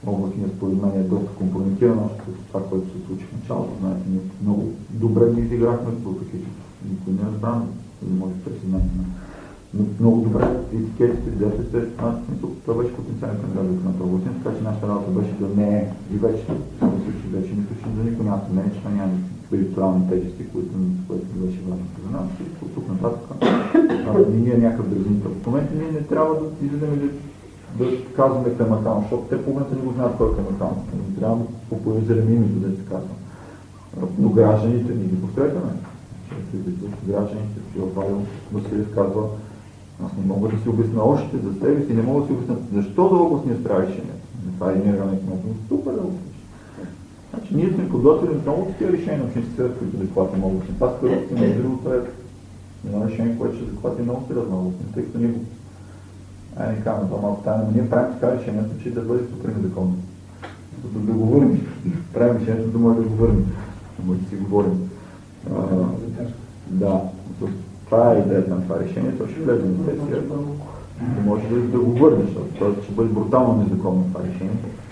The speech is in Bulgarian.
областния според мен е доста компрометиран, още с това, което се случи в началото. Знаете, ние много добре ги изиграхме, въпреки че никой не е разбран, или може да се знае. Но много добре етикетите, ДПС, смисъл, това беше потенциален кандидат за кмет областен, така че нашата работа беше да не е и вече вече мисля, че за никой няма съмнение, че това няма спиритуални тежести, което беше важно за нас. И от тук нататък ние е някакъв дразнител. В момента ние не трябва да излизаме да казваме Каймакан, защото те половината не го знаят кой е Каймакан. Не трябва да популяризираме името, да се казва. Но гражданите ни ги подкрепяме. Гражданите, Василев казва, аз не мога да си обясня още за себе си, не мога да си обясня защо за областния справи решението. Това е един районен кмет, но супер да го слушаш. Значи ние сме подготвили много такива решения на общински съвет, които да хватим областни. Това с първото на другото е едно решение, което ще захвати много сериозно областни, тъй като ние го не казваме това малко тайна, но ние правим така решението, че да бъде супер незаконно. Да го върнем. Правим решението, да може да го върнем. Може да си говорим. Да, това е идеята на това решение, то ще влезе на сесия, да може да го върнеш, защото ще бъде брутално незаконно това решение.